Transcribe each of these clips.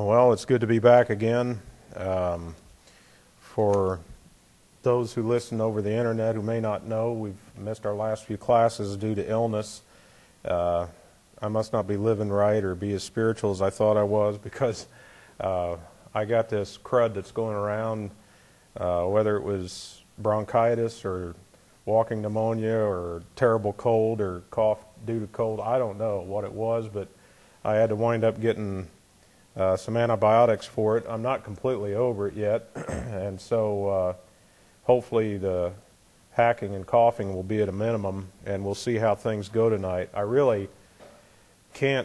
Well, it's good to be back again. For those who listen over the internet who may not know, we've missed our last few classes due to illness. I must not be living right or be as spiritual as I thought I was, because I got this crud that's going around, whether it was bronchitis or walking pneumonia or terrible cold or cough due to cold. I don't know what it was, but I had to wind up getting some antibiotics for it. I'm not completely over it yet, and so hopefully the hacking and coughing will be at a minimum, and we'll see how things go tonight. I really can't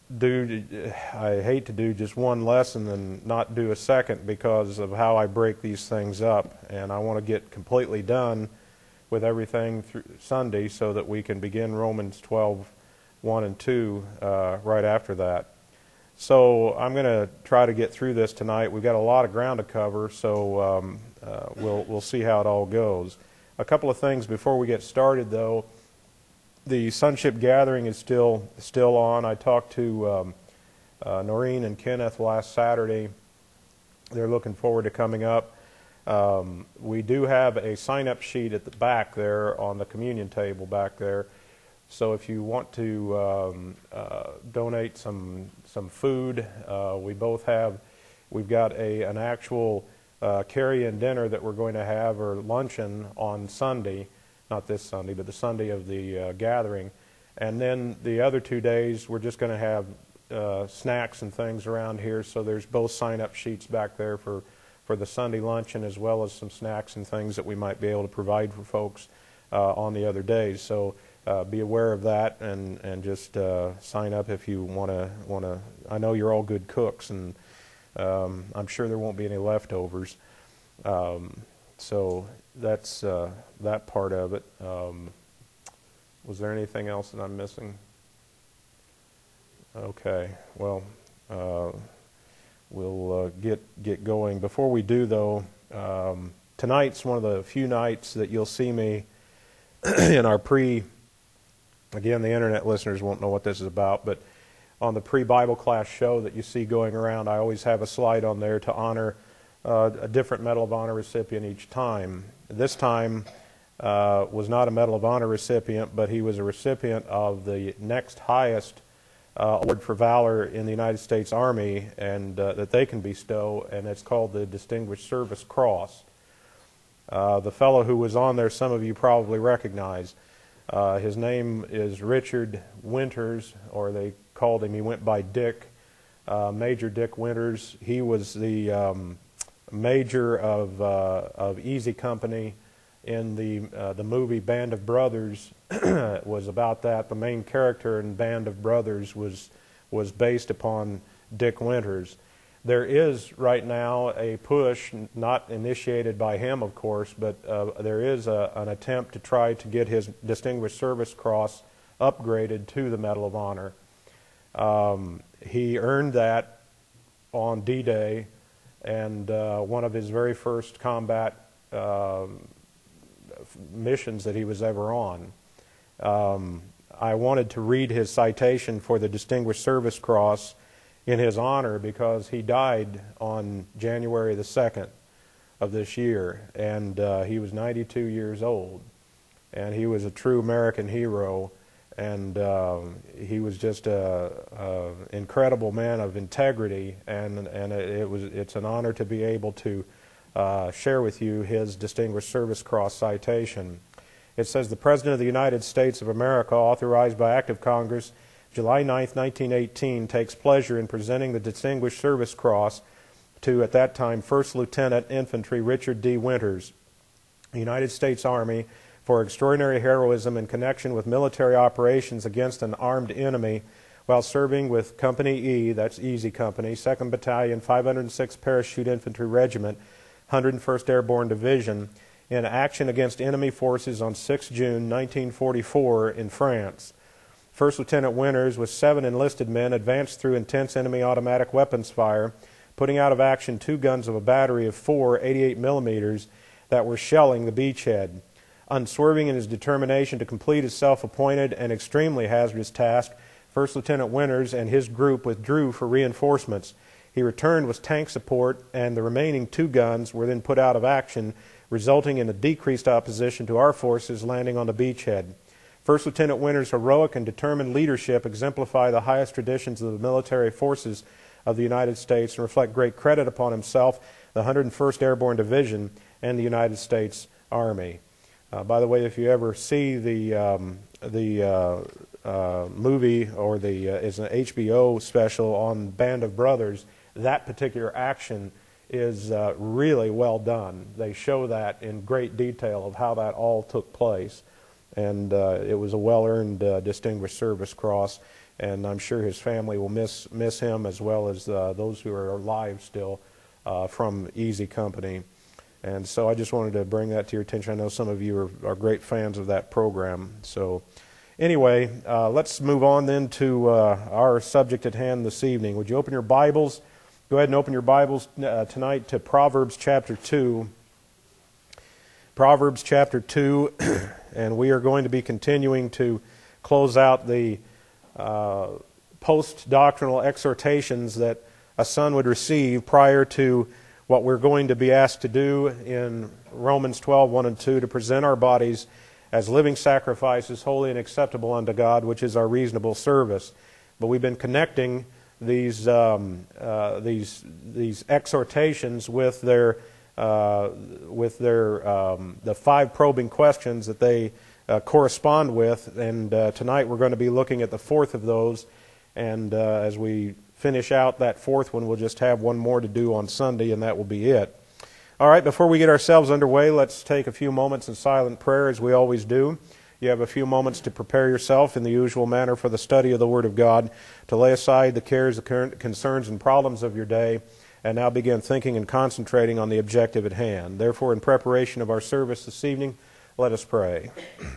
I hate to do just one lesson and not do a second because of how I break these things up, and I want to get completely done with everything through Sunday so that we can begin Romans 12:1 and 2 right after that. So I'm going to try to get through this tonight. We've got a lot of ground to cover, so we'll see how it all goes. A couple of things before we get started, though. The Sonship Gathering is still on. I talked to Noreen and Kenneth last Saturday. They're looking forward to coming up. We do have a sign-up sheet at the back there on the communion table back there. So if you want to donate some food, we've got an actual carry-in dinner that we're going to have, or luncheon, on Sunday. Not this Sunday, but the Sunday of the gathering. And then the other 2 days, we're just going to have snacks and things around here. So there's both sign-up sheets back there for the Sunday luncheon, as well as some snacks and things that we might be able to provide for folks on the other days. So be aware of that, and just sign up if you want to. I know you're all good cooks, and I'm sure there won't be any leftovers. So that's that part of it. Was there anything else that I'm missing? Okay, well, we'll get going. Before we do, though, tonight's one of the few nights that you'll see me in our again, the internet listeners won't know what this is about, but on the pre-Bible class show that you see going around, I always have a slide on there to honor a different Medal of Honor recipient each time. This time was not a Medal of Honor recipient, but he was a recipient of the next highest award for valor in the United States Army, and that they can bestow, and it's called the Distinguished Service Cross. The fellow who was on there, some of you probably recognize. His name is Richard Winters, or they called him, he went by Dick, Major Dick Winters. He was the major of Easy Company in the movie Band of Brothers. It was about that. The main character in Band of Brothers was based upon Dick Winters. There is right now a push, not initiated by him, of course, but there is an attempt to try to get his Distinguished Service Cross upgraded to the Medal of Honor. He earned that on D-Day, and one of his very first combat missions that he was ever on. I wanted to read his citation for the Distinguished Service Cross in his honor, because he died on January the 2nd of this year, and he was 92 years old, and he was a true American hero, and he was just an incredible man of integrity, and it's an honor to be able to share with you his Distinguished Service Cross citation. It says, "The President of the United States of America, authorized by Act of Congress, July 9, 1918, takes pleasure in presenting the Distinguished Service Cross to, at that time, First Lieutenant Infantry Richard D. Winters, United States Army, for extraordinary heroism in connection with military operations against an armed enemy while serving with Company E, that's Easy Company, 2nd Battalion, 506th Parachute Infantry Regiment, 101st Airborne Division, in action against enemy forces on 6 June 1944 in France. First Lieutenant Winters, with 7 enlisted men, advanced through intense enemy automatic weapons fire, putting out of action 2 guns of a battery of 4 88 millimeters that were shelling the beachhead. Unswerving in his determination to complete his self-appointed and extremely hazardous task, First Lieutenant Winters and his group withdrew for reinforcements. He returned with tank support, and the remaining 2 guns were then put out of action, resulting in a decreased opposition to our forces landing on the beachhead. First Lieutenant Winter's heroic and determined leadership exemplify the highest traditions of the military forces of the United States and reflect great credit upon himself, the 101st Airborne Division, and the United States Army. By the way, if you ever see the movie, or it's an HBO special on Band of Brothers, that particular action is really well done. They show that in great detail of how that all took place. And it was a well-earned Distinguished Service Cross, and I'm sure his family will miss him, as well as those who are alive still from Easy Company. And so I just wanted to bring that to your attention. I know some of you are great fans of that program. So anyway, let's move on then to our subject at hand this evening. Would you open your Bibles? Go ahead and open your Bibles tonight to Proverbs chapter 2. Proverbs chapter 2, and we are going to be continuing to close out the post-doctrinal exhortations that a son would receive prior to what we're going to be asked to do in Romans 12, 1 and 2, to present our bodies as living sacrifices, holy and acceptable unto God, which is our reasonable service. But we've been connecting these exhortations with the 5 probing questions that they correspond with, and tonight we're going to be looking at the 4th of those, and as we finish out that 4th one, we'll just have one more to do on Sunday, and that will be it. All right, before we get ourselves underway, let's take a few moments in silent prayer, as we always do. You have a few moments to prepare yourself in the usual manner for the study of the Word of God, to lay aside the cares, the current concerns, and problems of your day, and now begin thinking and concentrating on the objective at hand. Therefore, in preparation of our service this evening, let us pray.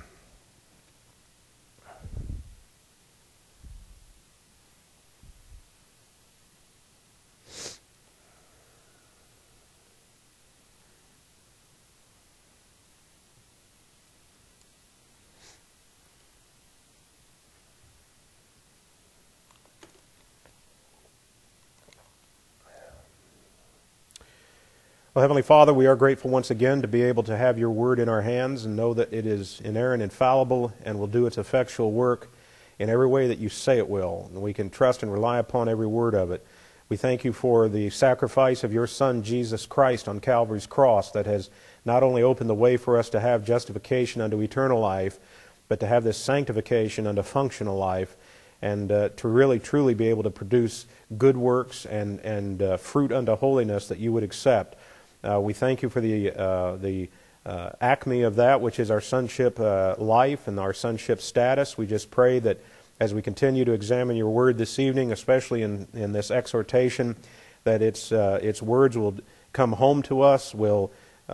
Well, Heavenly Father, we are grateful once again to be able to have your word in our hands and know that it is inerrant, infallible, and will do its effectual work in every way that you say it will. And we can trust and rely upon every word of it. We thank you for the sacrifice of your Son, Jesus Christ, on Calvary's cross, that has not only opened the way for us to have justification unto eternal life, but to have this sanctification unto functional life, and to really truly be able to produce good works and fruit unto holiness that you would accept. We thank you for the acme of that, which is our sonship life and our sonship status. We just pray that as we continue to examine your word this evening, especially in this exhortation, that its words will come home to us, will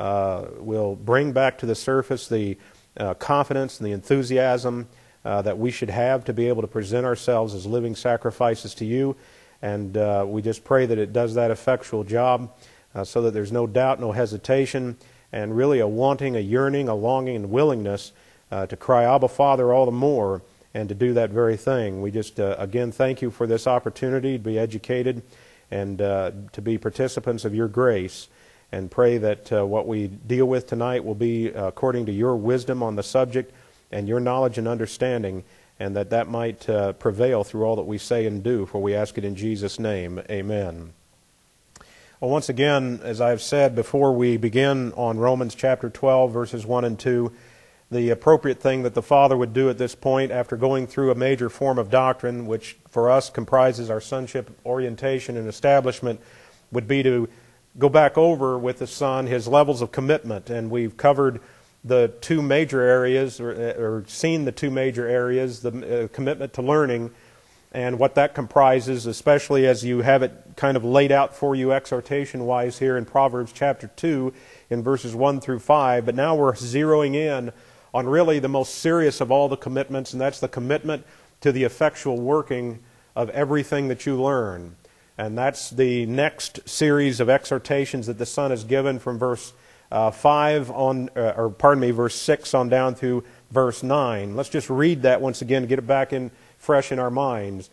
bring back to the surface the confidence and the enthusiasm that we should have to be able to present ourselves as living sacrifices to you. And we just pray that it does that effectual job, so that there's no doubt, no hesitation, and really a wanting, a yearning, a longing, and willingness to cry, Abba, Father, all the more, and to do that very thing. We just, again, thank you for this opportunity to be educated and to be participants of your grace, and pray that what we deal with tonight will be according to your wisdom on the subject and your knowledge and understanding, and that might prevail through all that we say and do, for we ask it in Jesus' name. Amen. Well, once again, as I've said, before we begin on Romans chapter 12, verses 1 and 2, the appropriate thing that the Father would do at this point, after going through a major form of doctrine, which for us comprises our sonship orientation and establishment, would be to go back over with the Son his levels of commitment. And we've covered the 2 major areas, or seen the 2 major areas, the commitment to learning, and what that comprises, especially as you have it kind of laid out for you exhortation-wise here in Proverbs chapter 2 in verses 1 through 5. But now we're zeroing in on really the most serious of all the commitments, and that's the commitment to the effectual working of everything that you learn. And that's the next series of exhortations that the Son has given from verse 5 on, verse 6 on down through verse 9. Let's just read that once again, get it back in fresh in our minds.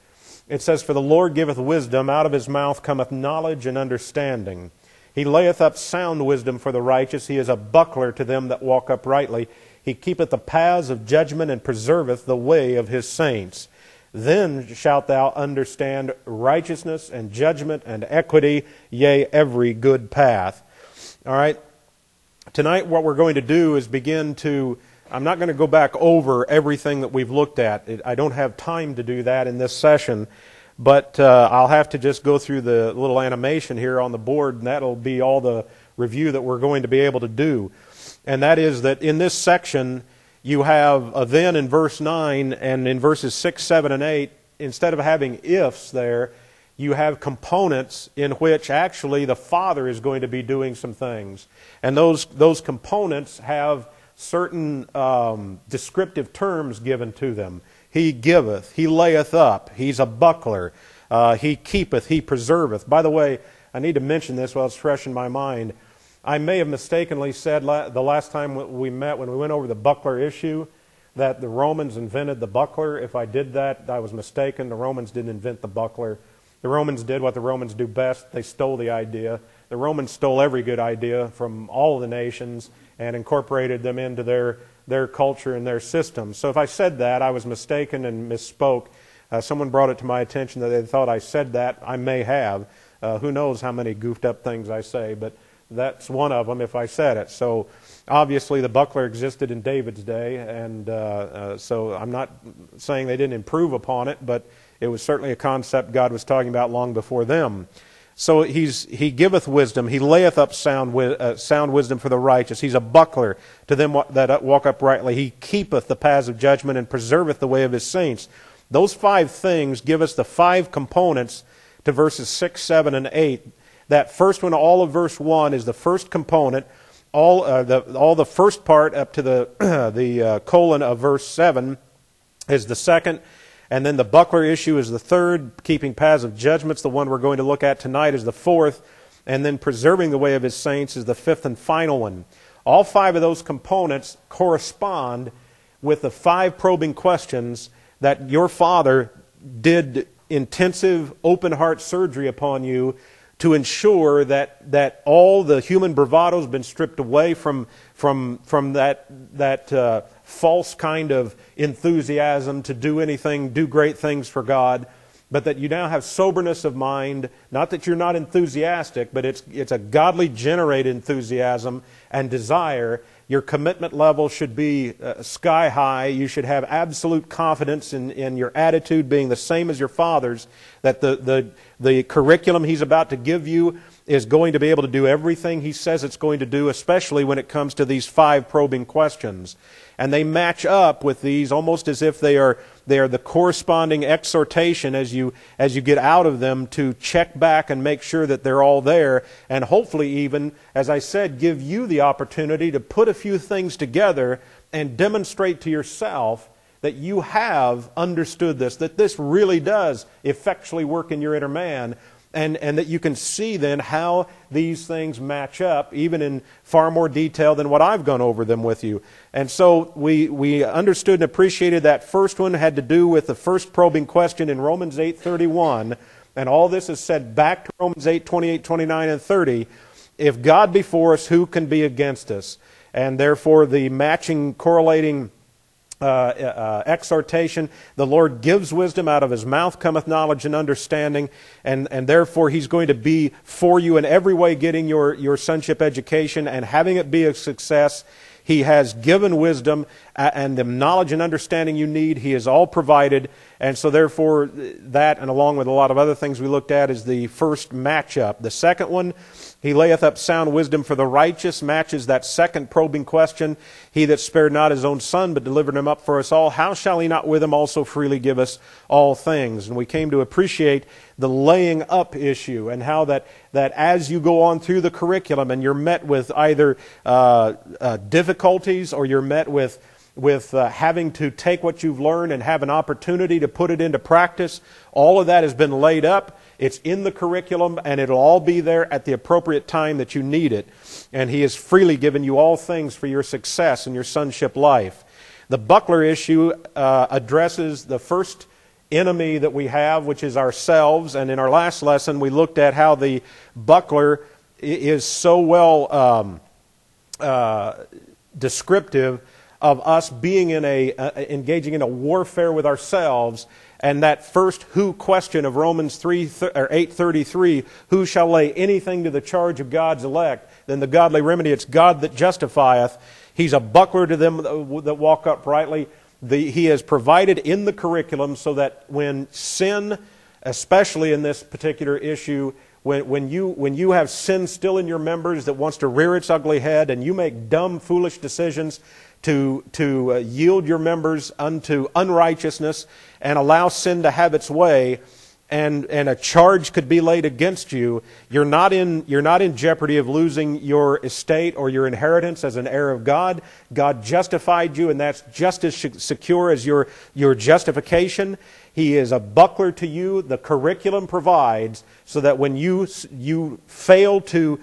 It says, "For the Lord giveth wisdom, out of his mouth cometh knowledge and understanding. He layeth up sound wisdom for the righteous. He is a buckler to them that walk uprightly. He keepeth the paths of judgment and preserveth the way of his saints. Then shalt thou understand righteousness and judgment and equity, yea, every good path." All right. Tonight what we're going to do is begin to, I'm not going to go back over everything that we've looked at. I don't have time to do that in this session, but I'll have to just go through the little animation here on the board, and that'll be all the review that we're going to be able to do. And that is that in this section, you have a then in verse 9, and in verses 6, 7, and 8, instead of having ifs there, you have components in which actually the Father is going to be doing some things. And those components have certain descriptive terms given to them. He giveth, he layeth up, he's a buckler, he keepeth, he preserveth. By the way, I need to mention this while it's fresh in my mind. I may have mistakenly said the last time we met, when we went over the buckler issue, that the Romans invented the buckler. If I did that, I was mistaken. The Romans didn't invent the buckler. The Romans did what the Romans do best. They stole the idea. The Romans stole every good idea from all of the nations and incorporated them into their culture and their system. So if I said that, I was mistaken and misspoke. Someone brought it to my attention that they thought I said that. I may have. Who knows how many goofed up things I say, but that's one of them if I said it. So obviously the buckler existed in David's day, and so I'm not saying they didn't improve upon it, but it was certainly a concept God was talking about long before them. So he giveth wisdom, he layeth up sound wisdom for the righteous. He's a buckler to them that walk uprightly. He keepeth the paths of judgment and preserveth the way of his saints. Those 5 things give us the 5 components to verses 6, 7, and 8. That first one, all of verse 1, is the first component. All the first part up to the colon of verse 7 is the second. And then the buckler issue is the third. Keeping paths of judgments, the one we're going to look at tonight, is the fourth. And then preserving the way of his saints is the fifth and final one. All 5 of those components correspond with the 5 probing questions that your Father did intensive open heart surgery upon you to ensure that all the human bravado has been stripped away from that false kind of enthusiasm to do great things for God, but that you now have soberness of mind. Not that you're not enthusiastic, but it's a godly generated enthusiasm and desire. Your commitment level should be sky high. You should have absolute confidence in your attitude being the same as your Father's, that the curriculum He's about to give you is going to be able to do everything He says it's going to do, especially when it comes to these 5 probing questions. And they match up with these almost as if they are the corresponding exhortation as you get out of them to check back and make sure that they're all there, and hopefully even, as I said, give you the opportunity to put a few things together and demonstrate to yourself that you have understood this, that this really does effectually work in your inner man, and that you can see then how these things match up, even in far more detail than what I've gone over them with you. And so we understood and appreciated that first one had to do with the first probing question in Romans 8:31, and all this is said back to Romans 8:28, 29, and 30. If God be for us, who can be against us? And therefore the matching, correlating exhortation, the Lord gives wisdom, out of His mouth cometh knowledge and understanding, and therefore He's going to be for you in every way, getting your sonship education and having it be a success. He has given wisdom and the knowledge and understanding you need. He has all provided. And so therefore that, and along with a lot of other things we looked at, is the first matchup. The second one, He layeth up sound wisdom for the righteous, matches that second probing question. He that spared not His own Son, but delivered Him up for us all, how shall He not with Him also freely give us all things? And we came to appreciate the laying up issue, and how that as you go on through the curriculum and you're met with either difficulties, or you're met with having to take what you've learned and have an opportunity to put it into practice, all of that has been laid up. It's in the curriculum, and it'll all be there at the appropriate time that you need it. And He has freely given you all things for your success in your sonship life. The buckler issue addresses the first enemy that we have, which is ourselves. And in our last lesson, we looked at how the buckler is so well descriptive of us being in engaging in a warfare with ourselves. And that first who question of Romans 8:33, who shall lay anything to the charge of God's elect? Then the godly remedy, it's God that justifieth. He's a buckler to them that walk uprightly. He has provided in the curriculum so that when sin, especially in this particular issue, when you have sin still in your members that wants to rear its ugly head, and you make dumb, foolish decisions to yield your members unto unrighteousness and allow sin to have its way, and a charge could be laid against you, you're not in jeopardy of losing your estate or your inheritance as an heir of God. God justified you, and that's just as secure as your justification. He is a buckler to you. The curriculum provides so that when you fail to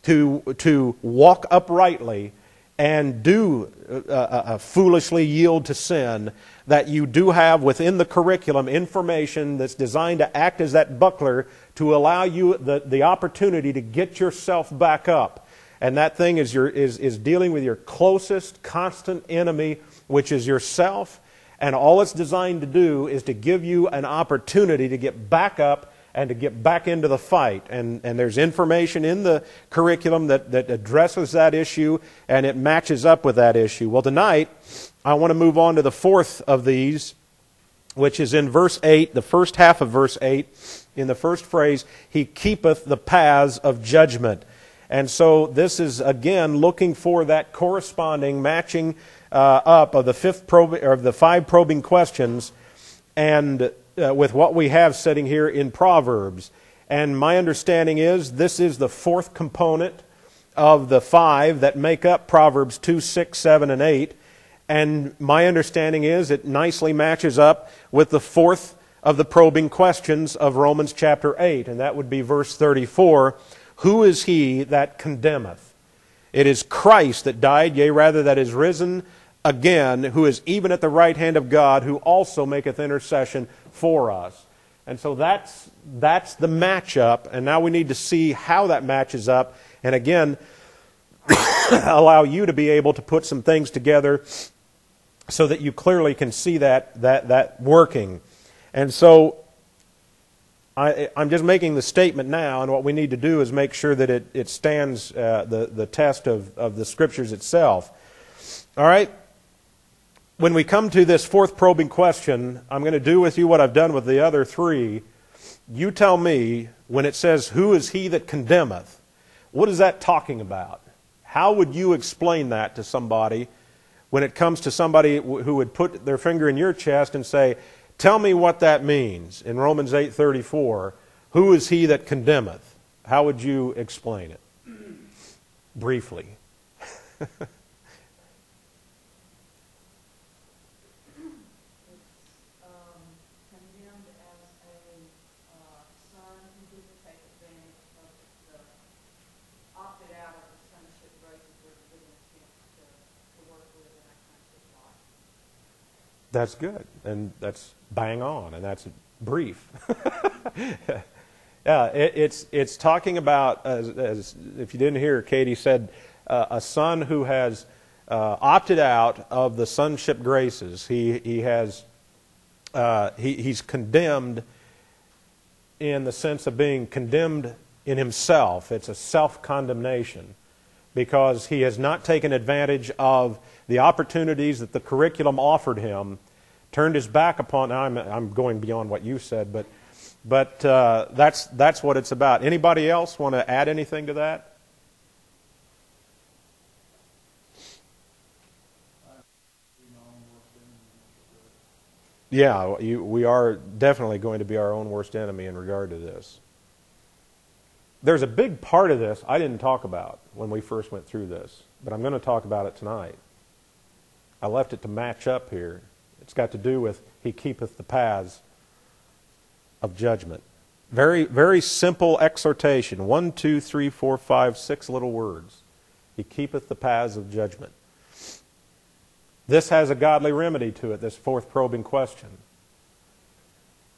walk uprightly and do foolishly yield to sin, that you do have within the curriculum information that's designed to act as that buckler to allow you the opportunity to get yourself back up. And that thing is dealing with your closest, constant enemy, which is yourself. And all it's designed to do is to give you an opportunity to get back up and to get back into the fight. And there's information in the curriculum that addresses that issue, and it matches up with that issue. Well, tonight, I want to move on to the fourth of these, which is in verse 8, the first half of verse 8. In the first phrase, He keepeth the paths of judgment. And so this is, again, looking for that corresponding, matching up of the five probing questions, and with what we have sitting here in Proverbs. And my understanding is this is the fourth component of the five that make up Proverbs 2, 6, 7, and 8. And my understanding is it nicely matches up with the fourth of the probing questions of Romans chapter 8. And that would be verse 34. Who is he that condemneth? It is Christ that died, yea, rather that is risen again, who is even at the right hand of God, who also maketh intercession for us. And so that's the matchup, and now we need to see how that matches up, and again, allow you to be able to put some things together so that you clearly can see that working. And so I'm just making the statement now, and what we need to do is make sure that it stands the test of the Scriptures itself. All right? When we come to this fourth probing question, I'm going to do with you what I've done with the other three. You tell me, when it says, who is he that condemneth? What is that talking about? How would you explain that to somebody when it comes to somebody who would put their finger in your chest and say, tell me what that means in Romans 8:34. Who is he that condemneth? How would you explain it? Briefly. That's good, and that's bang on, and that's brief. Yeah, it's talking about, as if you didn't hear, Katie said, a son who has opted out of the sonship graces. He's condemned in the sense of being condemned in himself. It's a self-condemnation because he has not taken advantage of the opportunities that the curriculum offered him, turned his back upon. Now I'm going beyond what you said, but that's what it's about. Anybody else want to add anything to that? Yeah, we are definitely going to be our own worst enemy in regard to this. There's a big part of this I didn't talk about when we first went through this, but I'm going to talk about it tonight. I left it to match up here. It's got to do with He keepeth the paths of judgment. Very, very simple exhortation. 1, 2, 3, 4, 5, 6 little words. He keepeth the paths of judgment. This has a godly remedy to it, this fourth probing question.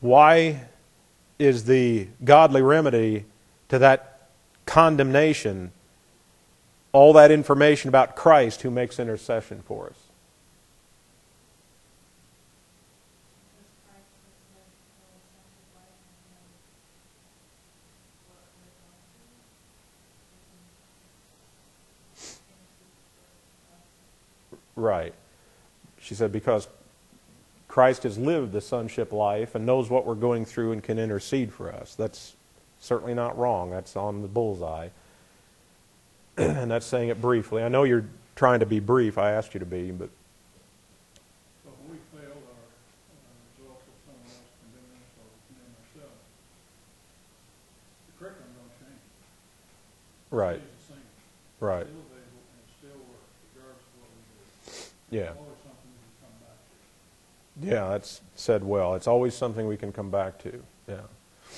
why is the godly remedy to that condemnation all that information about Christ who makes intercession for us? Right. She said because Christ has lived the sonship life and knows what we're going through and can intercede for us. That's certainly not wrong. That's on the bullseye. And that's saying it briefly. I know you're trying to be brief. I asked you to be, but... So when we fail our results of someone else condemning us or condemning ourselves, the curriculum don't change. Right. It stays the same. Right. It's still available and it still works regardless of what we do. Yeah. It's always something we can come back to. Yeah, that's said well. It's always something we can come back to. Yeah.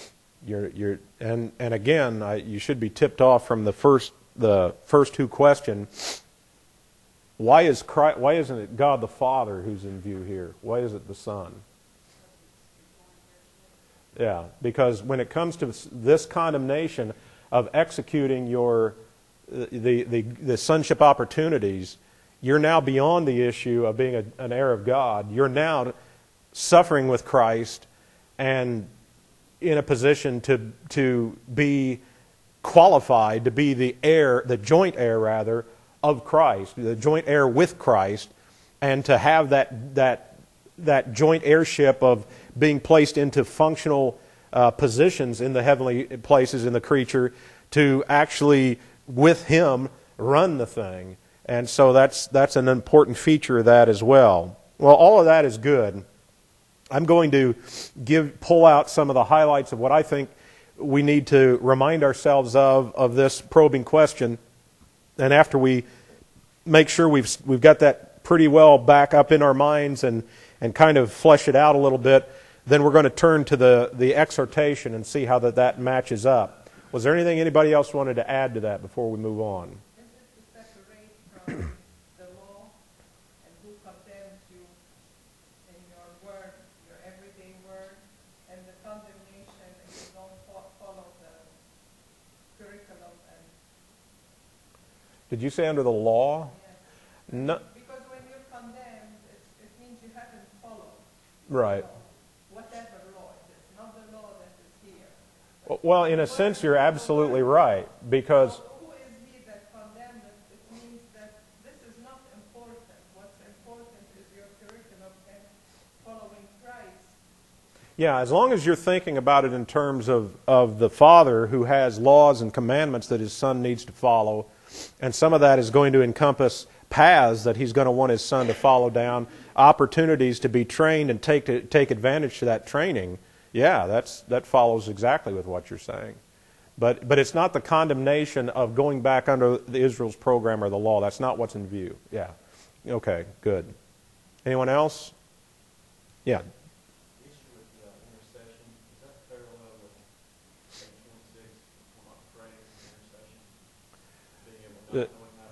And again, you should be tipped off from the first two questions. Why isn't it God the Father who's in view here? Why is it the Son? Yeah, because when it comes to this condemnation of executing the sonship opportunities, you're now beyond the issue of being an heir of God. You're now suffering with Christ and in a position to be qualified to be the heir, the joint heir rather, of Christ, the joint heir with Christ, and to have that joint heirship of being placed into functional positions in the heavenly places in the creature to actually, with Him, run the thing. And so that's an important feature of that as well. Well, all of that is good. I'm going to pull out some of the highlights of what I think we need to remind ourselves of this probing question. And after we make sure we've got that pretty well back up in our minds and kind of flesh it out a little bit, then we're going to turn to the exhortation and see how that matches up. Was there anything anybody else wanted to add to that before we move on? Is it to separate from the law and who condemns you in your word, your everyday word, and the condemnation if you don't follow the curriculum? Did you say under the law? Yes. No. Because when you're condemned, it means you haven't followed. Right. Whatever law it is, not the law that is here. Well, in a sense, you're absolutely right, because... Who is he that condemned us? It means that this is not important. What's important is your curriculum and following Christ. Yeah, as long as you're thinking about it in terms of the Father who has laws and commandments that His Son needs to follow, and some of that is going to encompass paths that He's going to want His Son to follow down, opportunities to be trained and take advantage of that training. Yeah, that follows exactly with what you're saying. But it's not the condemnation of going back under the Israel's program or the law. That's not what's in view. Yeah. Okay, good. Anyone else? Yeah. The,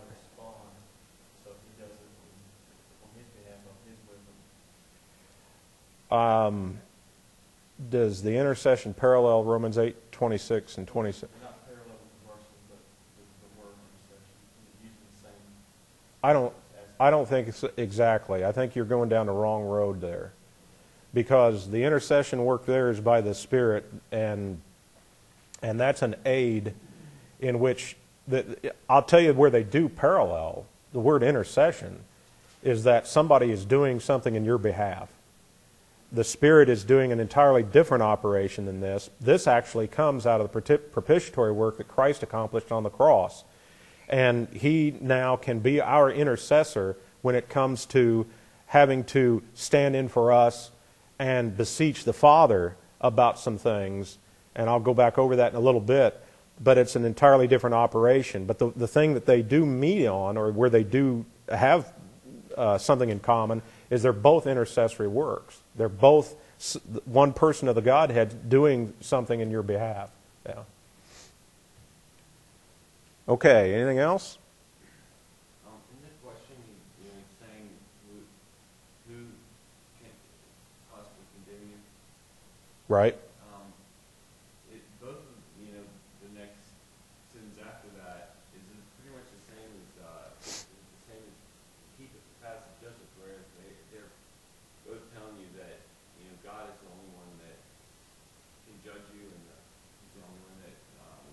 does the intercession parallel Romans 8:26 and 27? Not parallel with the verses, but with the word intercession. Using the same. I don't think it's exactly. I think you're going down the wrong road there, because the intercession work there is by the Spirit, and that's an aid in which I'll tell you where they do parallel. The word intercession is that somebody is doing something in your behalf. The Spirit is doing an entirely different operation than this. This actually comes out of the propitiatory work that Christ accomplished on the cross. And He now can be our intercessor when it comes to having to stand in for us and beseech the Father about some things. And I'll go back over that in a little bit. But it's an entirely different operation. But the thing that they do meet on, or where they do have something in common, is they're both intercessory works. They're both one person of the Godhead doing something in your behalf. Yeah. Okay, anything else? In this question, you're saying who can possibly condemn you? Right? Both of, the next sentence after that is pretty much the same as keep it past Joseph, where they're both telling you that God is the only one that can judge you, and He's the only one that.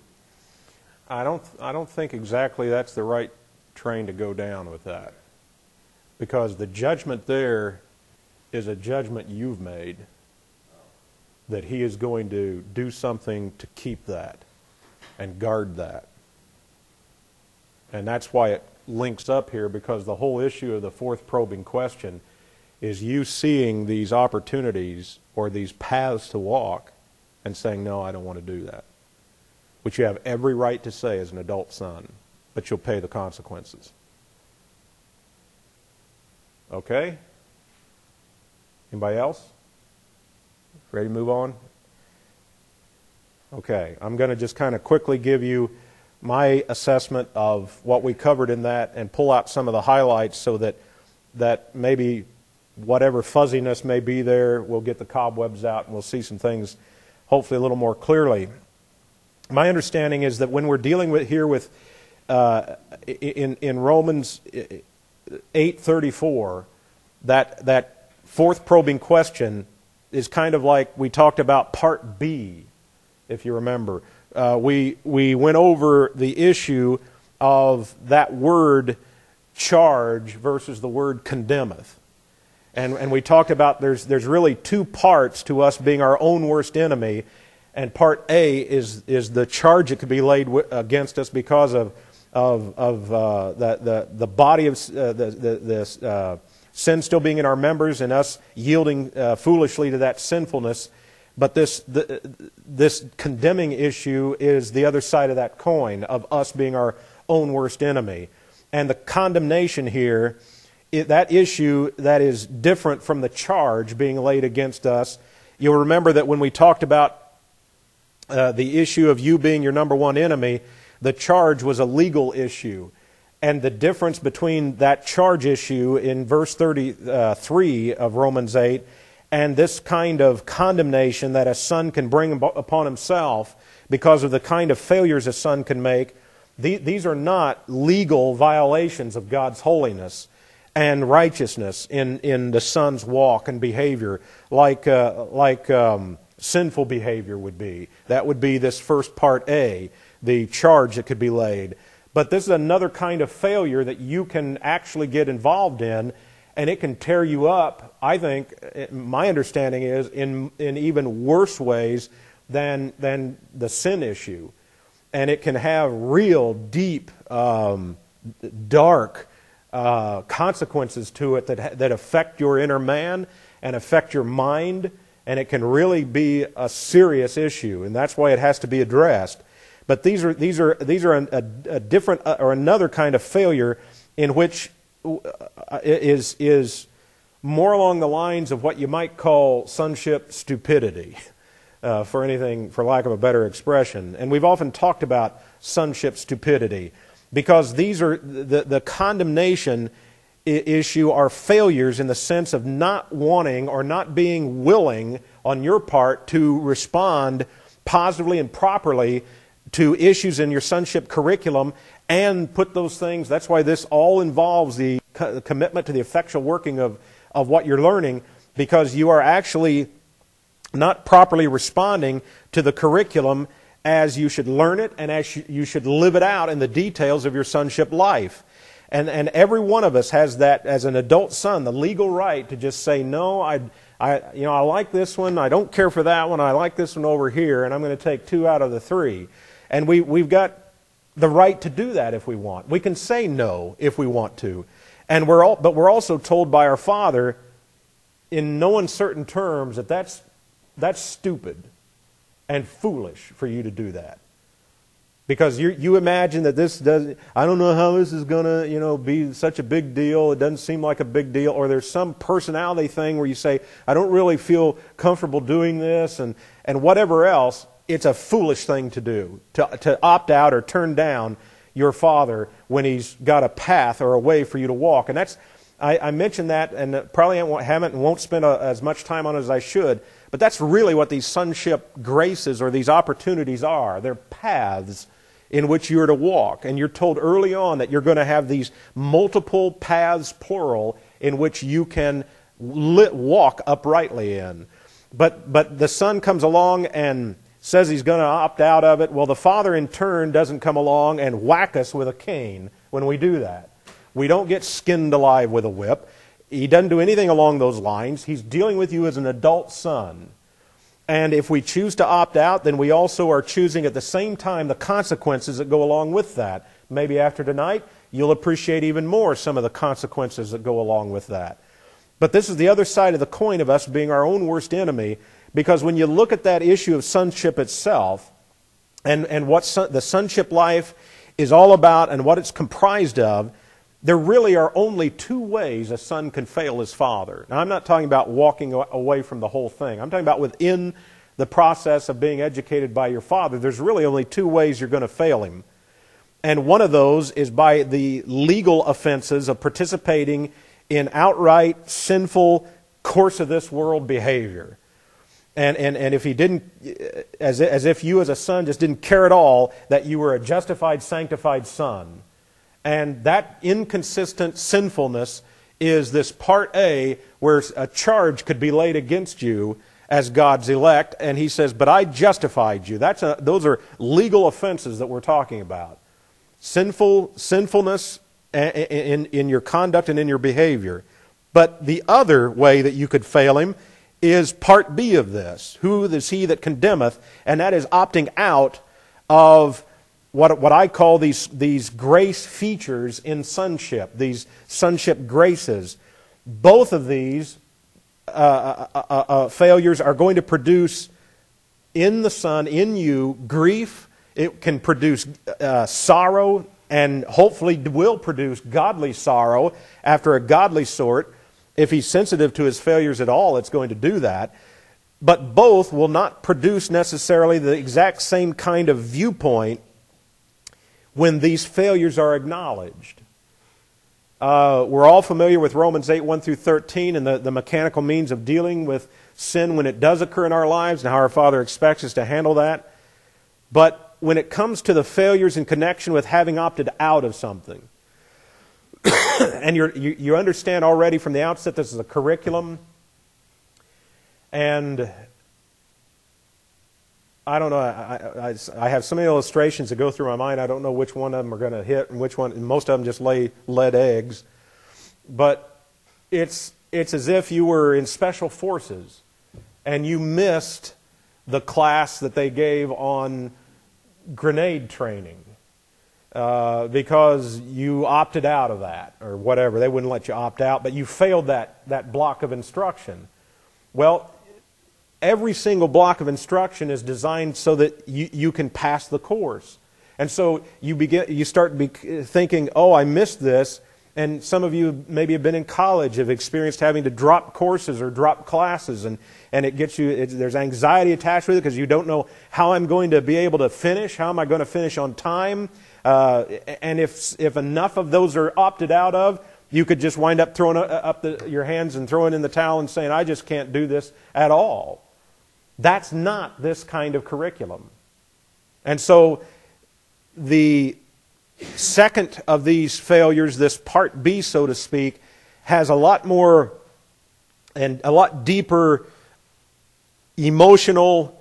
I don't think exactly that's the right train to go down with that, because the judgment there is a judgment you've made, that He is going to do something to keep that and guard that. And that's why it links up here, because the whole issue of the fourth probing question is you seeing these opportunities or these paths to walk and saying, no, I don't want to do that. Which you have every right to say as an adult son, but you'll pay the consequences. Okay? Anybody else? Ready to move on? Okay, I'm going to just kind of quickly give you my assessment of what we covered in that and pull out some of the highlights so that maybe whatever fuzziness may be there, we'll get the cobwebs out and we'll see some things hopefully a little more clearly. My understanding is that when we're dealing with here with in Romans 8:34, that fourth probing question is kind of like we talked about part B, if you remember. We went over the issue of that word charge versus the word condemneth. And we talked about there's really two parts to us being our own worst enemy. And part A is the charge that could be laid against us because of the body of the sin still being in our members and us yielding foolishly to that sinfulness. But this condemning issue is the other side of that coin, of us being our own worst enemy. And the condemnation here, that issue that is different from the charge being laid against us. You'll remember that when we talked about the issue of you being your number one enemy, the charge was a legal issue. And the difference between that charge issue in verse 33 of Romans 8 and this kind of condemnation that a son can bring upon himself because of the kind of failures a son can make, these are not legal violations of God's holiness and righteousness in the son's walk and behavior, like sinful behavior would be. That would be this first part A, the charge that could be laid. But this is another kind of failure that you can actually get involved in, and it can tear you up, I think, my understanding is, in even worse ways than the sin issue. And it can have real deep, dark consequences to it that affect your inner man and affect your mind, and it can really be a serious issue, and that's why it has to be addressed. But these are a different or another kind of failure in which is more along the lines of what you might call sonship stupidity, for lack of a better expression. And we've often talked about sonship stupidity because these are the condemnation issue are failures in the sense of not wanting or not being willing on your part to respond positively and properly to issues in your sonship curriculum and put those things. That's why this all involves the commitment to the effectual working of what you're learning, because you are actually not properly responding to the curriculum as you should learn it and as you should live it out in the details of your sonship life. And every one of us has that, as an adult son, the legal right to just say, no, I like this one, I don't care for that one, I like this one over here, and I'm going to take 2 out of the 3. And we've got the right to do that if we want. We can say no if we want to. And but we're also told by our Father in no uncertain terms that that's stupid and foolish for you to do that. Because you imagine that this does, I don't know how this is going to, be such a big deal. It doesn't seem like a big deal. Or there's some personality thing where you say, I don't really feel comfortable doing this, and whatever else. It's a foolish thing to do, to opt out or turn down your Father when He's got a path or a way for you to walk. And I mentioned that, and probably haven't and won't spend as much time on it as I should. But that's really what these sonship graces or these opportunities are. They're paths in which you're to walk. And you're told early on that you're going to have these multiple paths, plural, in which you can walk uprightly in. But the son comes along and says he's going to opt out of it. Well, the father in turn doesn't come along and whack us with a cane when we do that. We don't get skinned alive with a whip. He doesn't do anything along those lines. He's dealing with you as an adult son. And if we choose to opt out, then we also are choosing at the same time the consequences that go along with that. Maybe after tonight, you'll appreciate even more some of the consequences that go along with that. But this is the other side of the coin of us being our own worst enemy, because when you look at that issue of sonship itself and what the sonship life is all about and what it's comprised of, there really are only two ways a son can fail his father. Now, I'm not talking about walking away from the whole thing. I'm talking about within the process of being educated by your father. There's really only two ways you're going to fail him. And one of those is by the legal offenses of participating in outright sinful course of this world behavior. And if he didn't, as if you as a son just didn't care at all that you were a justified, sanctified son. And that inconsistent sinfulness is this part A, where a charge could be laid against you as God's elect. And he says, but I justified you. Those are legal offenses that we're talking about. Sinfulness in your conduct and in your behavior. But the other way that you could fail him is part B of this. Who is he that condemneth? And that is opting out of what I call these grace features in sonship, these sonship graces. Both of these failures are going to produce in the son, in you, grief. It can produce sorrow, and hopefully will produce godly sorrow after a godly sort. If he's sensitive to his failures at all, it's going to do that. But both will not produce necessarily the exact same kind of viewpoint when these failures are acknowledged. We're all familiar with Romans 8, 1 through 13 and the mechanical means of dealing with sin when it does occur in our lives and how our Father expects us to handle that. But when it comes to the failures in connection with having opted out of something, and you understand already from the outset this is a curriculum, and I don't know, I have so many illustrations that go through my mind, I don't know which one of them are going to hit and which one, and most of them just lay lead eggs. But it's as if you were in special forces and you missed the class that they gave on grenade training because you opted out of that or whatever. They wouldn't let you opt out, but you failed that block of instruction. Well, every single block of instruction is designed so that you can pass the course. And so you start thinking, oh, I missed this. And some of you maybe have been in college, have experienced having to drop courses or drop classes. And it gets you, there's anxiety attached with it because you don't know how I'm going to be able to finish. How am I going to finish on time? And if enough of those are opted out of, you could just wind up throwing up your hands and throwing in the towel and saying, I just can't do this at all. That's not this kind of curriculum. And so the second of these failures, this part B, so to speak, has a lot more and a lot deeper emotional,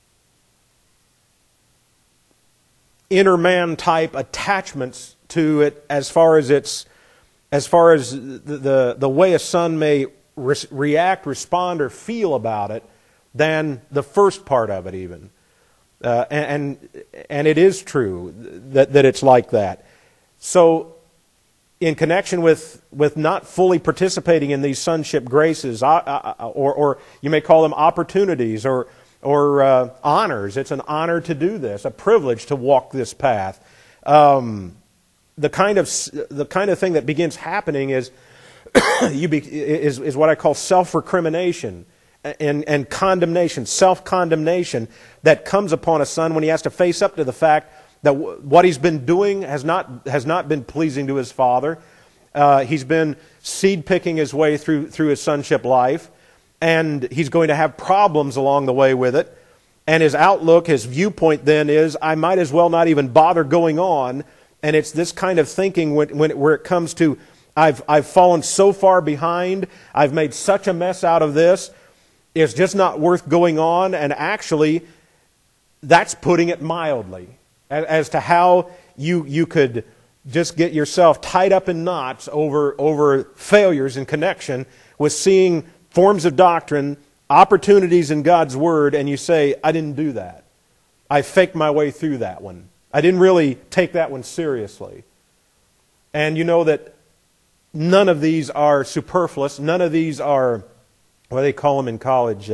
inner man type attachments to it as far as the way a son may react, respond, or feel about it than the first part of it even. And it is true that it's like that. So in connection with not fully participating in these sonship graces, or you may call them opportunities or honors. It's an honor to do this, a privilege to walk this path. The kind of thing that begins happening is what I call self-recrimination and condemnation, self-condemnation that comes upon a son when he has to face up to the fact that what he's been doing has not been pleasing to his father. He's been seed picking his way through his sonship life, and he's going to have problems along the way with it. And his outlook, his viewpoint then is, I might as well not even bother going on. And it's this kind of thinking where it comes to, I've fallen so far behind, I've made such a mess out of this, it's just not worth going on. And actually, that's putting it mildly, as to how you could just get yourself tied up in knots over failures in connection with seeing forms of doctrine, opportunities in God's Word, and you say, I didn't do that. I faked my way through that one. I didn't really take that one seriously. And you know that none of these are superfluous. None of these are, what do they call them in college,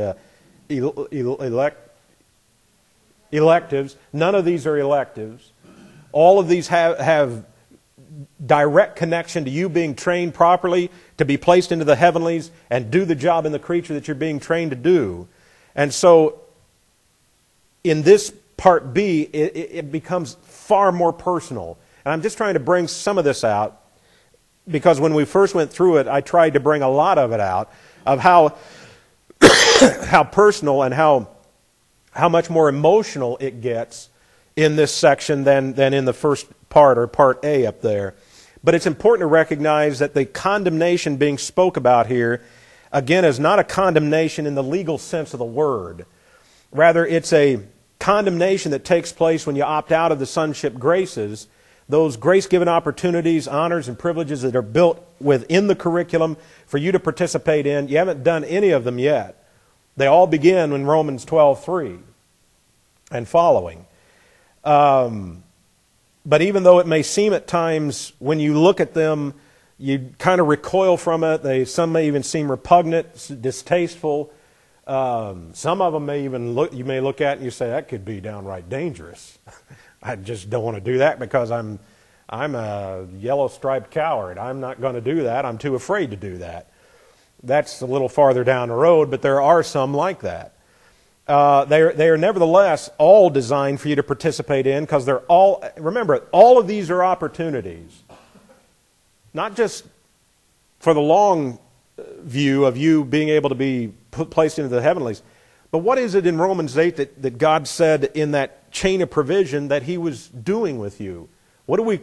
electives. None of these are electives. All of these have direct connection to you being trained properly to be placed into the heavenlies and do the job in the creature that you're being trained to do. And so, in this part B, it becomes far more personal. And I'm just trying to bring some of this out, because when we first went through it, I tried to bring a lot of it out, of how how personal and how much more emotional it gets in this section than in the first part, or part A up there. But it's important to recognize that the condemnation being spoke about here, again, is not a condemnation in the legal sense of the word. Rather, it's a condemnation that takes place when you opt out of the sonship graces, those grace-given opportunities, honors, and privileges that are built within the curriculum for you to participate in. You haven't done any of them yet. They all begin in Romans 12:3 and following. But even though it may seem at times, when you look at them, you kind of recoil from it. Some may even seem repugnant, distasteful. Some of them may even you may look at and you say, that could be downright dangerous. I just don't want to do that because I'm a yellow-striped coward. I'm not going to do that. I'm too afraid to do that. That's a little farther down the road, but there are some like that. They are nevertheless all designed for you to participate in, because they're all, remember, all of these are opportunities. Not just for the long view of you being able to be placed into the heavenlies, but what is it in Romans 8 that God said in that chain of provision that He was doing with you? What are we,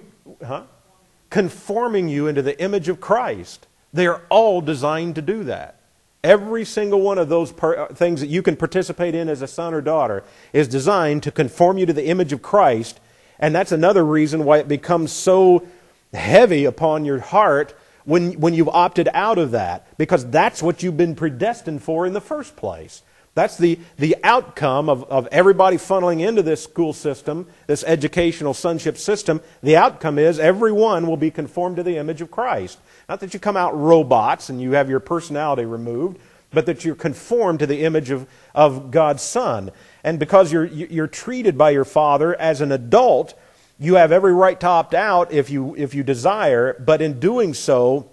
conforming you into the image of Christ. They are all designed to do that. Every single one of those things that you can participate in as a son or daughter is designed to conform you to the image of Christ. And that's another reason why it becomes so heavy upon your heart when you've opted out of that. Because that's what you've been predestined for in the first place. That's the outcome of everybody funneling into this school system, this educational sonship system. The outcome is everyone will be conformed to the image of Christ. Not that you come out robots and you have your personality removed, but that you're conformed to the image of God's Son. And because you're treated by your Father as an adult, you have every right to opt out if you desire. But in doing so,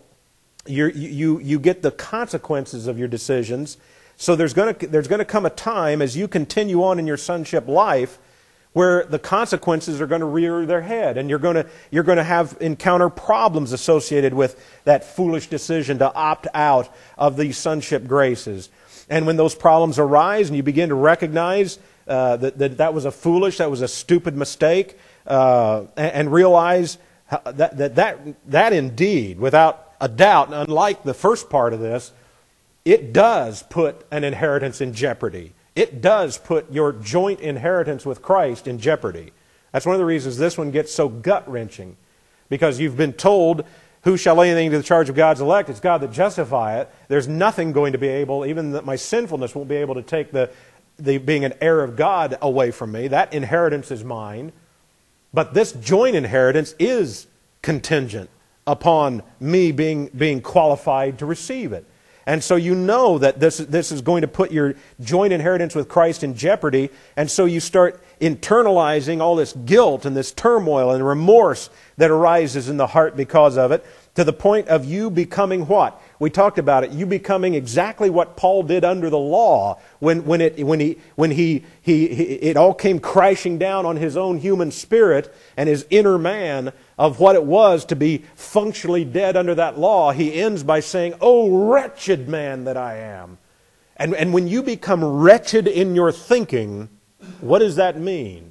you get the consequences of your decisions. So there's going to come a time as you continue on in your sonship life where the consequences are going to rear their head, and you're going to encounter problems associated with that foolish decision to opt out of these sonship graces. And when those problems arise and you begin to recognize that was a stupid mistake, and realize that indeed, without a doubt, unlike the first part of this, it does put an inheritance in jeopardy. It does put your joint inheritance with Christ in jeopardy. That's one of the reasons this one gets so gut-wrenching. Because you've been told, who shall lay anything to the charge of God's elect? It's God that justifieth. There's nothing going to be able, even that my sinfulness won't be able to take the being an heir of God away from me. That inheritance is mine. But this joint inheritance is contingent upon me being qualified to receive it. And so you know that this is going to put your joint inheritance with Christ in jeopardy, and so you start internalizing all this guilt and this turmoil and remorse that arises in the heart because of it, to the point of you becoming what? We talked about it. You becoming exactly what Paul did under the law when it all came crashing down on his own human spirit and his inner man of what it was to be functionally dead under that law. He ends by saying, "Oh, wretched man that I am." And when you become wretched in your thinking, what does that mean?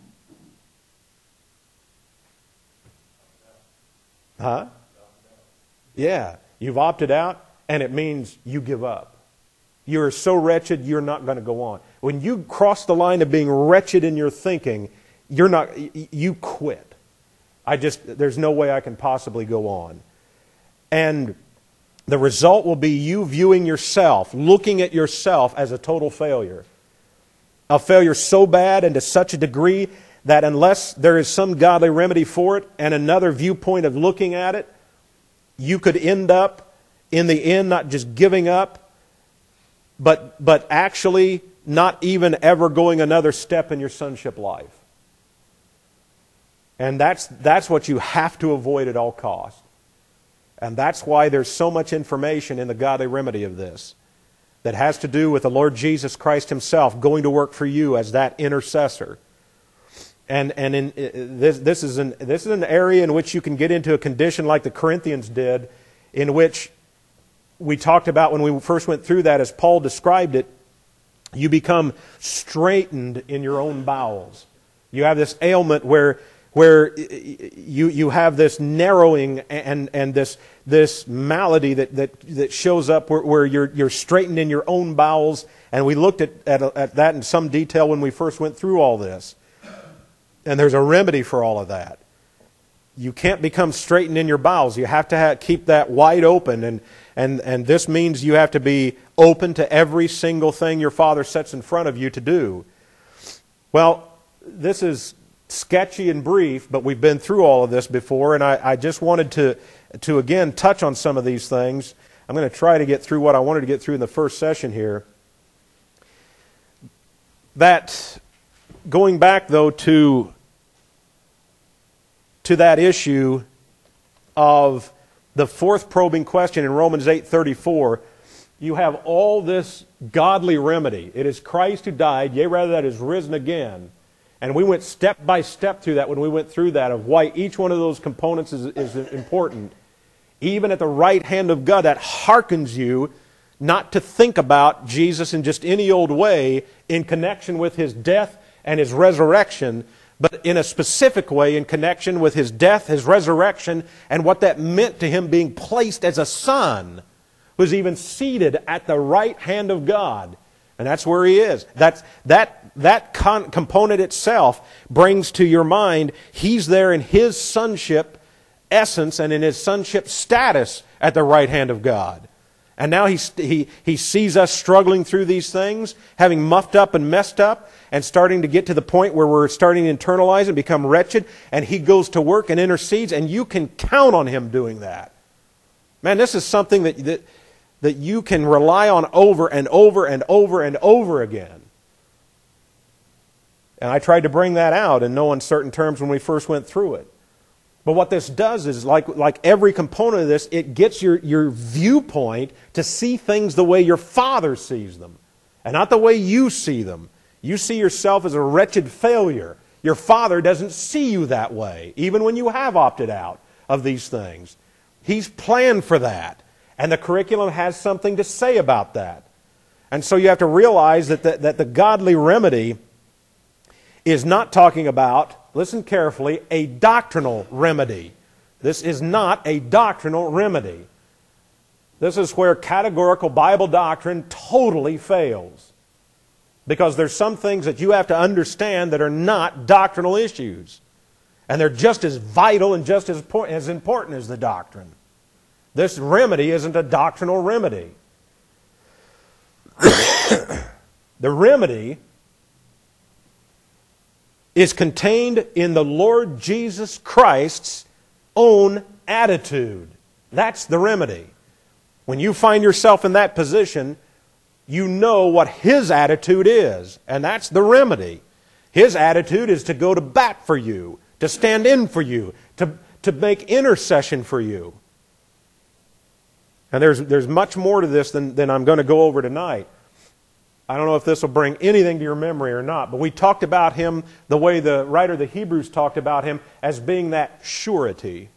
Huh? Yeah, you've opted out, and it means you give up. You're so wretched, you're not going to go on. When you cross the line of being wretched in your thinking, you quit. There's no way I can possibly go on. And the result will be you viewing yourself, looking at yourself as a total failure. A failure so bad and to such a degree that unless there is some godly remedy for it and another viewpoint of looking at it, you could end up, in the end, not just giving up, but actually not even ever going another step in your sonship life. And that's what you have to avoid at all costs. And that's why there's so much information in the godly remedy of this that has to do with the Lord Jesus Christ Himself going to work for you as that intercessor. And this is an area in which you can get into a condition like the Corinthians did, in which we talked about when we first went through that, as Paul described it, you become straitened in your own bowels. You have this ailment where you have this narrowing and this malady that shows up where you're straitened in your own bowels. And we looked at that in some detail when we first went through all this. And there's a remedy for all of that. You can't become straightened in your bowels. You have to keep that wide open. And this means you have to be open to every single thing your Father sets in front of you to do. Well, this is sketchy and brief, but we've been through all of this before, and I just wanted to again touch on some of these things. I'm going to try to get through what I wanted to get through in the first session here. That, going back though to that issue of the fourth probing question in Romans 8:34, you have all this godly remedy. It is Christ who died, yea, rather that is risen again. And we went step by step through that when we went through that, of why each one of those components is important. Even at the right hand of God, that hearkens you not to think about Jesus in just any old way in connection with His death and His resurrection, but in a specific way in connection with His death, His resurrection, and what that meant to Him being placed as a son, was even seated at the right hand of God. And that's where He is. That component itself brings to your mind He's there in His sonship essence and in His sonship status at the right hand of God. And now He sees us struggling through these things, having muffed up and messed up, and starting to get to the point where we're starting to internalize and become wretched, and He goes to work and intercedes, and you can count on Him doing that. Man, this is something that you can rely on over and over and over and over again. And I tried to bring that out in no uncertain terms when we first went through it. But what this does is, like every component of this, it gets your viewpoint to see things the way your Father sees them, and not the way you see them. You see yourself as a wretched failure. Your Father doesn't see you that way, even when you have opted out of these things. He's planned for that. And the curriculum has something to say about that. And so you have to realize that the godly remedy is not talking about, listen carefully, a doctrinal remedy. This is not a doctrinal remedy. This is where categorical Bible doctrine totally fails. Because there's some things that you have to understand that are not doctrinal issues. And they're just as vital and just as important as the doctrine. This remedy isn't a doctrinal remedy. The remedy is contained in the Lord Jesus Christ's own attitude. That's the remedy. When you find yourself in that position, you know what His attitude is, and that's the remedy. His attitude is to go to bat for you, to stand in for you, to make intercession for you. And there's much more to this than I'm going to go over tonight. I don't know if this will bring anything to your memory or not, but we talked about Him the way the writer of the Hebrews talked about Him, as being that surety.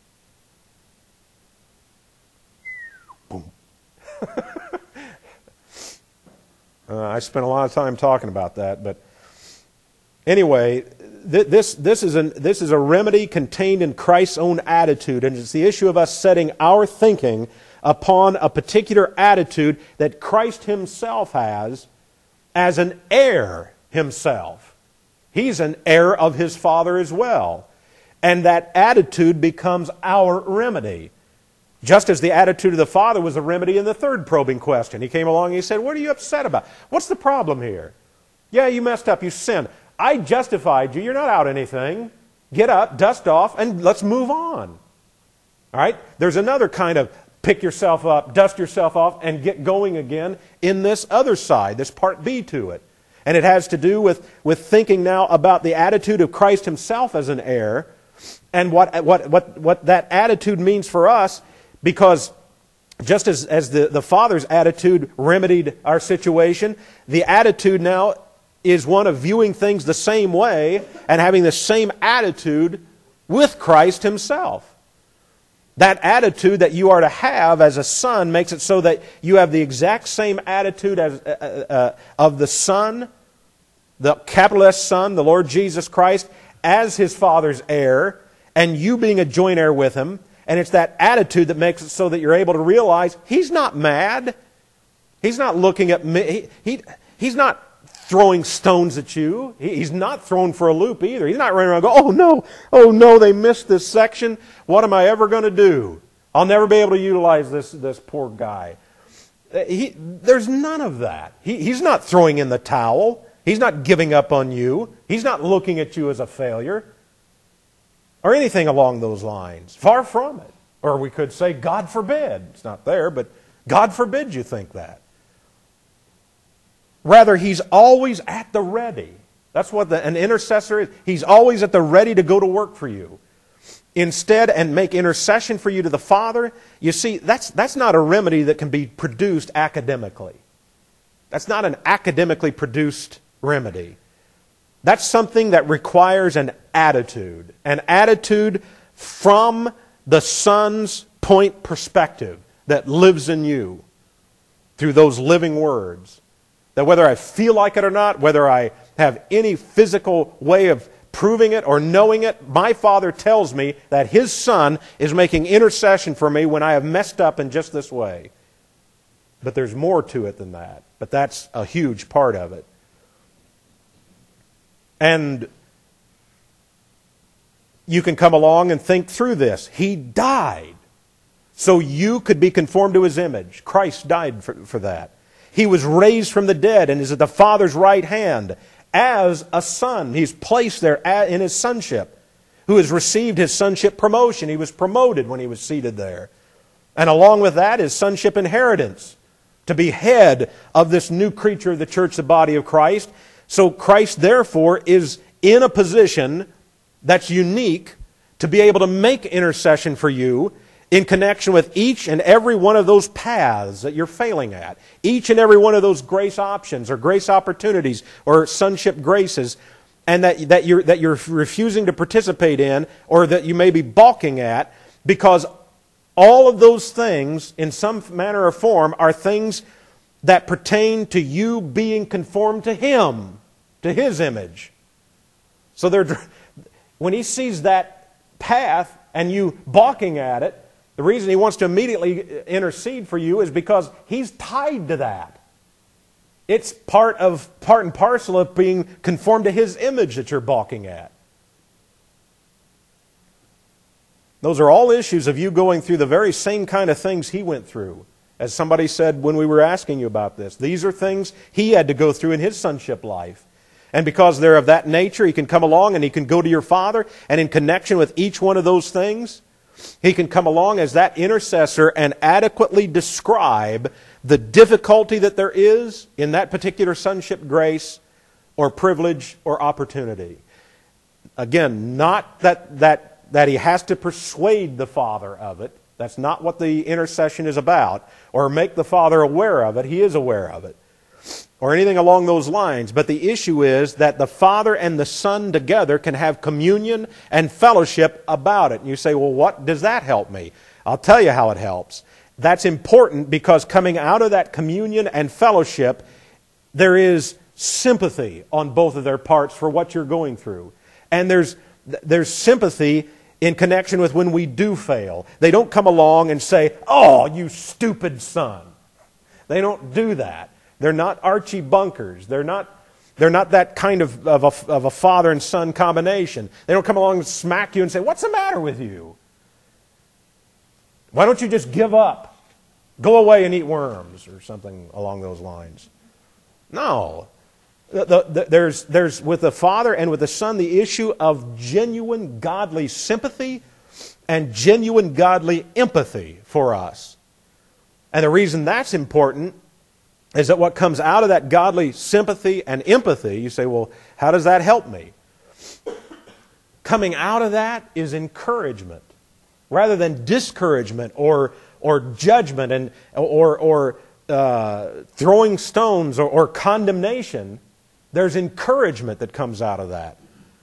Boom. I spent a lot of time talking about that, but anyway, this is a remedy contained in Christ's own attitude, and it's the issue of us setting our thinking upon a particular attitude that Christ himself has as an heir himself. He's an heir of his Father as well. And that attitude becomes our remedy. Just as the attitude of the Father was a remedy in the third probing question. He came along and he said, what are you upset about? What's the problem here? Yeah, you messed up, you sinned. I justified you, you're not out anything. Get up, dust off, and let's move on. All right? There's another kind of pick yourself up, dust yourself off, and get going again in this other side, this part B to it. And it has to do with thinking now about the attitude of Christ himself as an heir and what that attitude means for us, because just as the Father's attitude remedied our situation, the attitude now is one of viewing things the same way and having the same attitude with Christ himself. That attitude that you are to have as a son makes it so that you have the exact same attitude as of the Son, the capital S Son, the Lord Jesus Christ, as his Father's heir, and you being a joint heir with him. And it's that attitude that makes it so that you're able to realize he's not mad. He's not looking at me. He's not throwing stones at you. He's not thrown for a loop either. He's not running around going, oh no, they missed this section. What am I ever going to do? I'll never be able to utilize this poor guy. There's none of that. He's not throwing in the towel. He's not giving up on you. He's not looking at you as a failure or anything along those lines. Far from it. Or we could say, God forbid. It's not there, but God forbid you think that. Rather, he's always at the ready. That's what an intercessor is. He's always at the ready to go to work for you. Instead, and make intercession for you to the Father. You see, that's not a remedy that can be produced academically. That's not an academically produced remedy. That's something that requires an attitude from the Son's point perspective that lives in you through those living words. That whether I feel like it or not, whether I have any physical way of proving it or knowing it, my Father tells me that his Son is making intercession for me when I have messed up in just this way. But there's more to it than that. But that's a huge part of it. And you can come along and think through this. He died so you could be conformed to his image. Christ died for that. He was raised from the dead and is at the Father's right hand as a son. He's placed there in his sonship, who has received his sonship promotion. He was promoted when he was seated there. And along with that is sonship inheritance, to be head of this new creature of the church, the body of Christ. So Christ, therefore, is in a position that's unique to be able to make intercession for you in connection with each and every one of those paths that you're failing at. Each and every one of those grace options or grace opportunities or sonship graces, and that you're refusing to participate in, or that you may be balking at, because all of those things, in some manner or form, are things that pertain to you being conformed to him, to his image. So when he sees that path and you balking at it, the reason he wants to immediately intercede for you is because he's tied to that. It's part and parcel of being conformed to his image that you're balking at. Those are all issues of you going through the very same kind of things he went through. As somebody said when we were asking you about this, these are things he had to go through in his sonship life. And because they're of that nature, he can come along and he can go to your Father, and in connection with each one of those things, he can come along as that intercessor and adequately describe the difficulty that there is in that particular sonship grace or privilege or opportunity. Again, not that he has to persuade the Father of it. That's not what the intercession is about. Or make the Father aware of it. He is aware of it. Or anything along those lines. But the issue is that the Father and the Son together can have communion and fellowship about it. And you say, well, what does that help me? I'll tell you how it helps. That's important because coming out of that communion and fellowship there is sympathy on both of their parts for what you're going through. And there's sympathy in connection with when we do fail. They don't come along and say, "Oh, you stupid son." They don't do that. They're not Archie Bunkers. They're not that kind of a father and son combination. They don't come along and smack you and say, "What's the matter with you? Why don't you just give up? Go away and eat worms," or something along those lines. No. There's with the Father and with the Son the issue of genuine godly sympathy and genuine godly empathy for us. And the reason that's important is that what comes out of that godly sympathy and empathy, you say, well, how does that help me? Coming out of that is encouragement rather than discouragement or judgment and or throwing stones or condemnation. There's encouragement that comes out of that.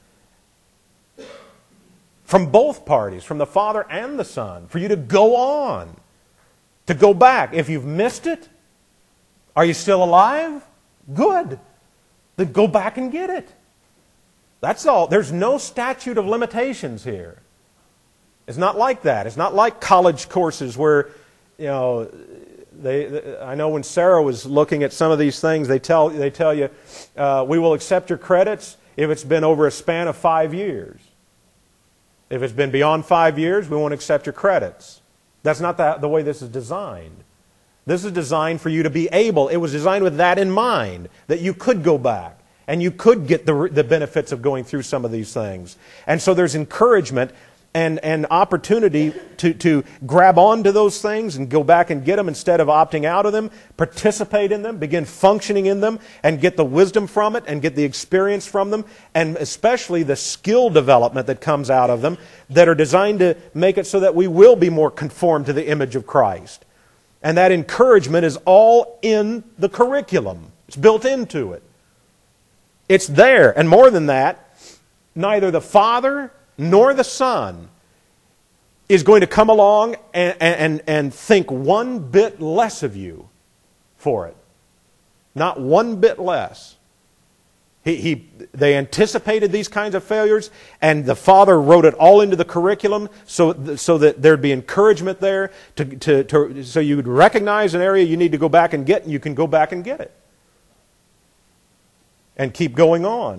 From both parties, from the Father and the Son, for you to go on, to go back. If you've missed it, are you still alive? Good. Then go back and get it. That's all. There's no statute of limitations here. It's not like that. It's not like college courses where, you know, I know when Sarah was looking at some of these things, they tell you, we will accept your credits if it's been over a span of 5 years. If it's been beyond 5 years, we won't accept your credits. That's not the way this is designed. This is designed for you to be able. It was designed with that in mind, that you could go back and you could get the benefits of going through some of these things. And so there's encouragement and opportunity to grab onto those things and go back and get them instead of opting out of them, participate in them, begin functioning in them, and get the wisdom from it and get the experience from them, and especially the skill development that comes out of them that are designed to make it so that we will be more conformed to the image of Christ. And that encouragement is all in the curriculum. It's built into it. It's there. And more than that, neither the Father nor the Son is going to come along and think one bit less of you for it. Not one bit less. They anticipated these kinds of failures, and the Father wrote it all into the curriculum so that there'd be encouragement there, so you would recognize an area you need to go back and get, and you can go back and get it. And keep going on.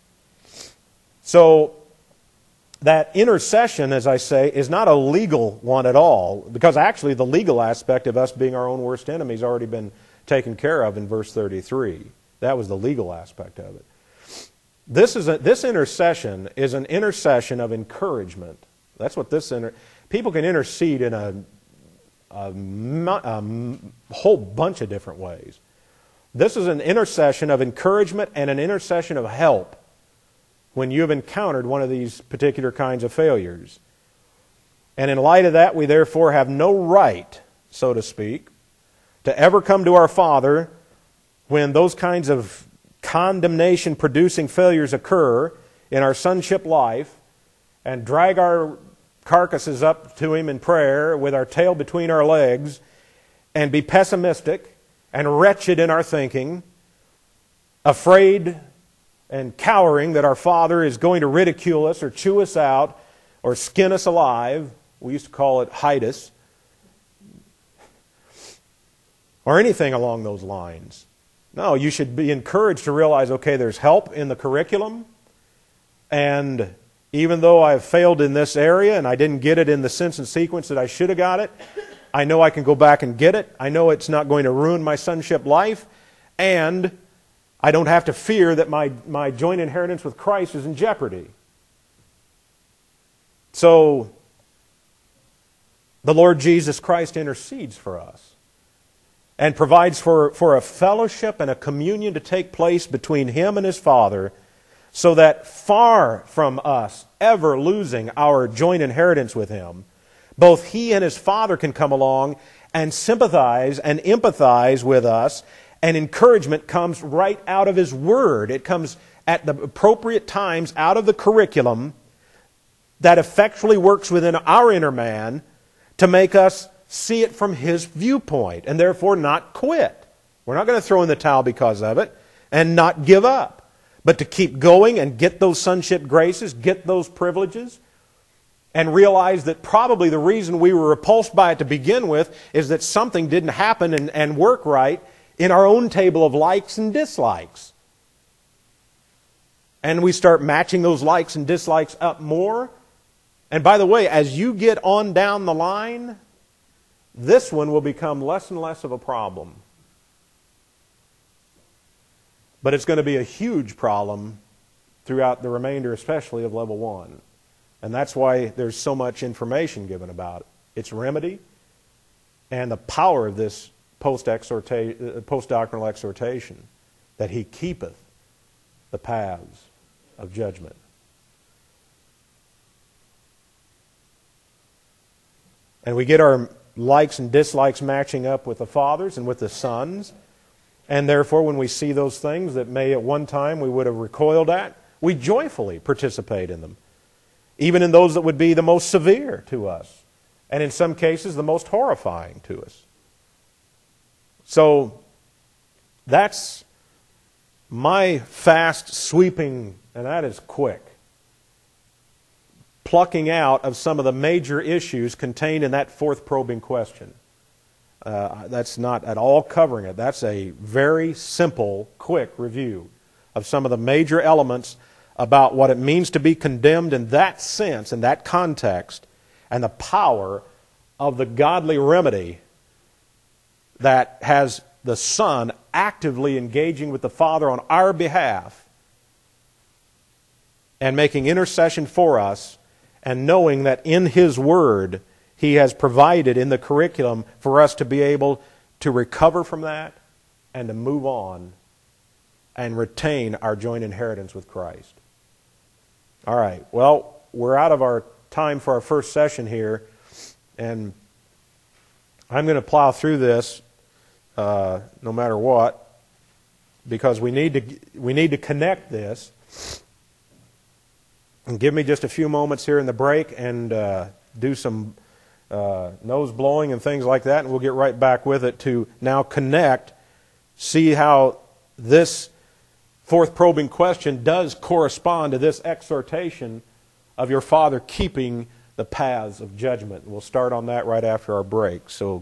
So that intercession, as I say, is not a legal one at all, because actually the legal aspect of us being our own worst enemy has already been taken care of in verse 33. That was the legal aspect of it. This intercession is an intercession of encouragement. That's what people can intercede in a whole bunch of different ways. This is an intercession of encouragement and an intercession of help when you've encountered one of these particular kinds of failures. And in light of that, we therefore have no right, so to speak, to ever come to our Father when those kinds of condemnation-producing failures occur in our sonship life and drag our carcasses up to Him in prayer with our tail between our legs and be pessimistic and wretched in our thinking, afraid and cowering that our Father is going to ridicule us or chew us out or skin us alive. We used to call it hide us. Or anything along those lines. No, you should be encouraged to realize, okay, there's help in the curriculum, and even though I've failed in this area and I didn't get it in the sense and sequence that I should have got it, I know I can go back and get it. I know it's not going to ruin my sonship life, and I don't have to fear that my joint inheritance with Christ is in jeopardy. So, the Lord Jesus Christ intercedes for us and provides for a fellowship and a communion to take place between Him and His Father, so that far from us ever losing our joint inheritance with Him, both He and His Father can come along and sympathize and empathize with us, and encouragement comes right out of His Word. It comes at the appropriate times out of the curriculum that effectually works within our inner man to make us see it from His viewpoint and therefore not quit. We're not going to throw in the towel because of it and not give up, but to keep going and get those sonship graces, get those privileges, and realize that probably the reason we were repulsed by it to begin with is that something didn't happen and work right in our own table of likes and dislikes. And we start matching those likes and dislikes up more. And by the way, as you get on down the line, this one will become less and less of a problem. But it's going to be a huge problem throughout the remainder, especially of level 1. And that's why there's so much information given about it. Its remedy and the power of this post-doctrinal exhortation, that He keepeth the paths of judgment. And we get our likes and dislikes matching up with the fathers and with the sons. And therefore, when we see those things that may at one time we would have recoiled at, we joyfully participate in them. Even in those that would be the most severe to us. And in some cases, the most horrifying to us. So, that's my fast sweeping, and that is quick, plucking out of some of the major issues contained in that fourth probing question. That's not at all covering it. That's a very simple, quick review of some of the major elements about what it means to be condemned in that sense, in that context, and the power of the godly remedy that has the Son actively engaging with the Father on our behalf and making intercession for us, and knowing that in His Word He has provided in the curriculum for us to be able to recover from that and to move on and retain our joint inheritance with Christ. All right, well, we're out of our time for our first session here, and I'm going to plow through this no matter what, because we need to connect this. And give me just a few moments here in the break and do some nose blowing and things like that, and we'll get right back with it to now connect, see how this fourth probing question does correspond to this exhortation of your Father keeping the paths of judgment. We'll start on that right after our break. So